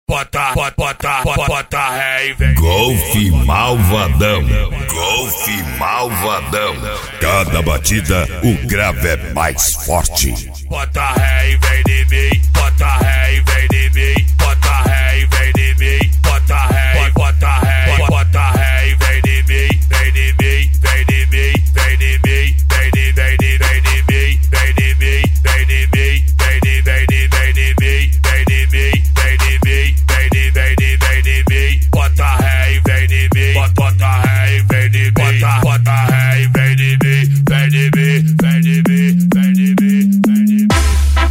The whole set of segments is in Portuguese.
Bota ré e vem. Golfe malvadão, golfe malvadão. Cada batida o grave é mais forte. Bota ré e vem de mim. Bota ré e vem de mim. Bota ré e vem de mim. Bota ré, bota ré, bota ré e vem de mim. Vem de mim, vem de mim, vem de mim, vem de mim, vem de mim, vem de mim, vem de mim, vem de mim, vem de mim, vem de mim, vem de mim, vem de mim. Bota ré e vem de mim. Bota ré e vem de mim. Bota ré e vem de mim. Vem de mim, vem de mim, vem de mim, vem de mim.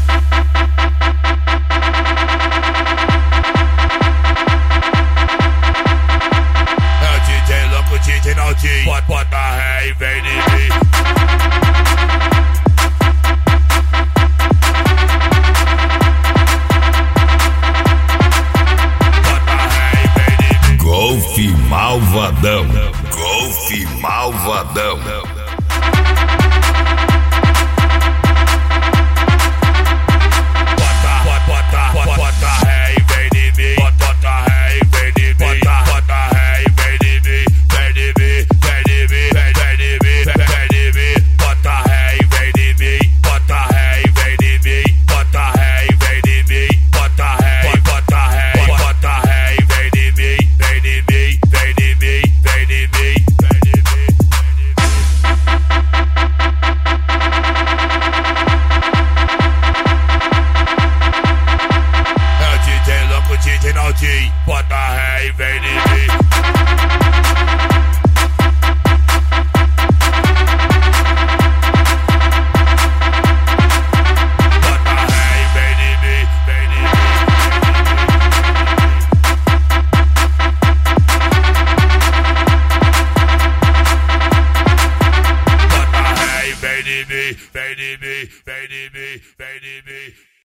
É o DJ louco, DJ Naldinho. Bota ré e vem de mim. Golfe malvadão, golfe malvadão. Bota ré e vem de mim. Bota ré e vem de mim. Bota ré e vem de mim. Vem de mim, vem de mim, vem de mim, vem de mim. Bota ré e vem de mim. Bota ré e vem de mim. Bota ré e vem de mim. Bota ré e bota ré, bota ré e vem de mim. Vem de mim, vem de mim, vem de mim, vem de mim. É o DJ louco, DJ Naldinho. Bota ré e vem de mim. Bota ré e vem de mim, vem de mim. Bota ré e vem de mim, vem de mim, vem de mim, vem de mim.